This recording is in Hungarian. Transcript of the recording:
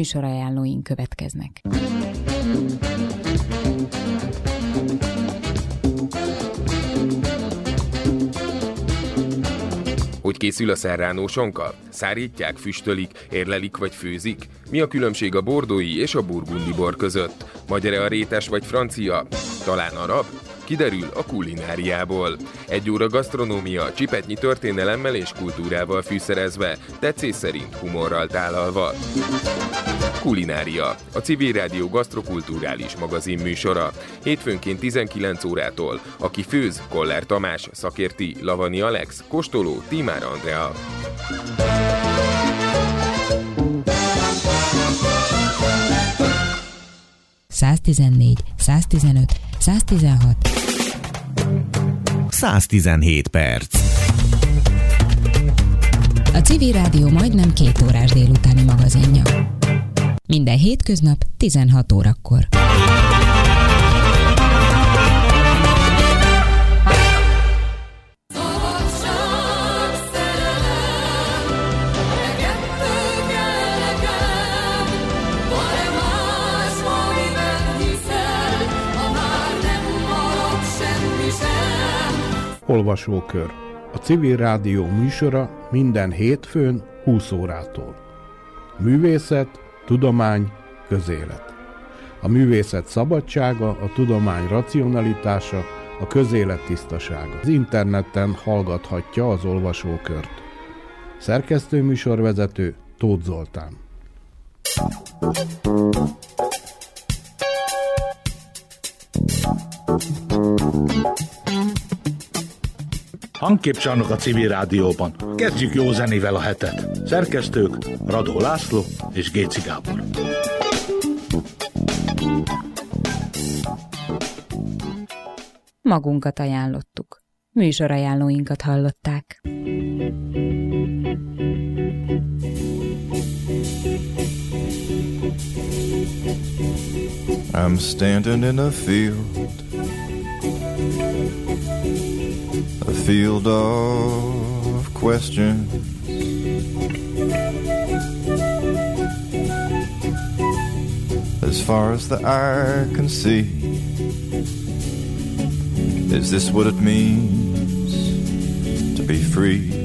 Műsorajánlóink következnek. Hogy készül a serrano sonka? Szárítják, füstölik, érlelik vagy főzik? Mi a különbség a bordói és a burgundi bor között? Magyar-e a rétes vagy francia? Talán arab? Kiderül a kulináriából. 1 óra gasztronómia, csipetnyi történelemmel és kultúrával fűszerezve, tetszés szerint humorral tálalva. Kulinária, a Civil Rádió gasztrokulturális magazin műsora. Hétfőnként 19 órától. Aki főz, Koller Tamás, szakérti, Lavani Alex, kóstoló, Tímár Andrea. ...114, 115, 116... 117 perc. A Civil Rádió majdnem 2 órás délutáni magazinja. Minden hétköznap 16 órakor. Olvasókör. A Civil Rádió műsora minden hétfőn 20 órától. Művészet, tudomány, közélet. A művészet szabadsága, a tudomány racionalitása, a közélet tisztasága. Az interneten hallgathatja az olvasókört. Szerkesztő műsorvezető Tóth Zoltán. Hangképcsarnok a Civil Rádióban. Kezdjük jó zenével a hetet. Szerkesztők Radó László és Géci Gábor. Magunkat ajánlottuk. Műsorajánlóinkat hallották. I'm standing in a field of questions. As far as the eye can see, is this what it means to be free?